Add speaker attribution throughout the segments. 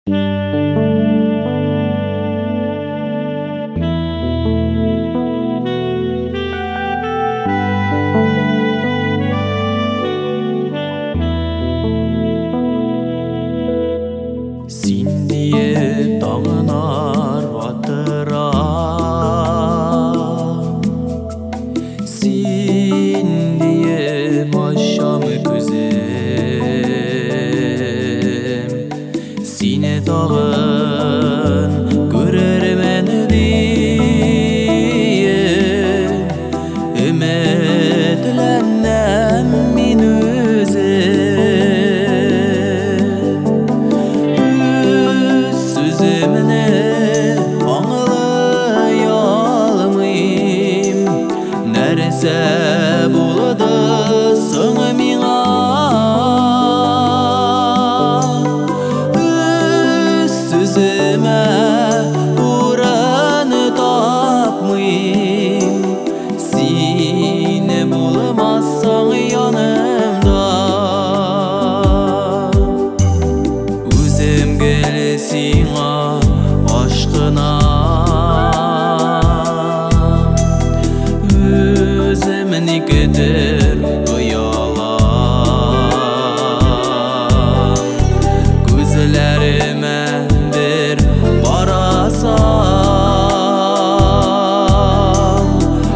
Speaker 1: Син диеп таңынар батырам, син диеп ачам күзем, сине тагын күрермен диеп өметләнәм мин Сүземне аңлый алмыйм, нәрсә булды соң миңа? Сүземә урын тапмыйм, син булмасаң янымда. Үзем гел сиңа Өзімні көтер ұялам, көзлеріме бір барасам,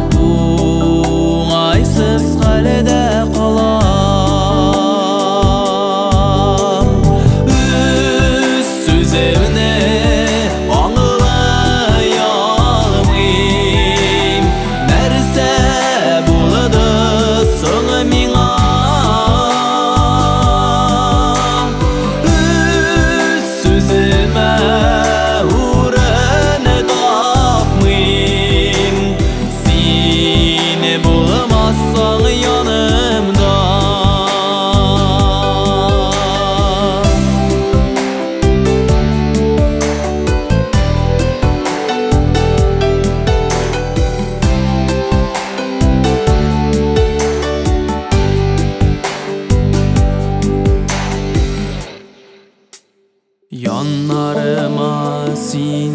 Speaker 1: оңайсыз халде қалам. Өз сөзімне Яннарыма син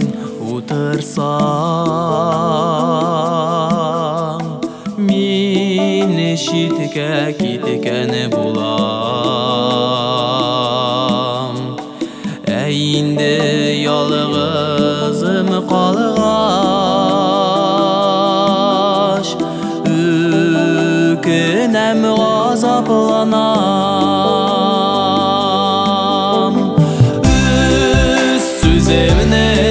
Speaker 1: утырсаң, мин читкә киткән булам. Инде ялгызым калгач, үкенәм, газапланам. Сүземне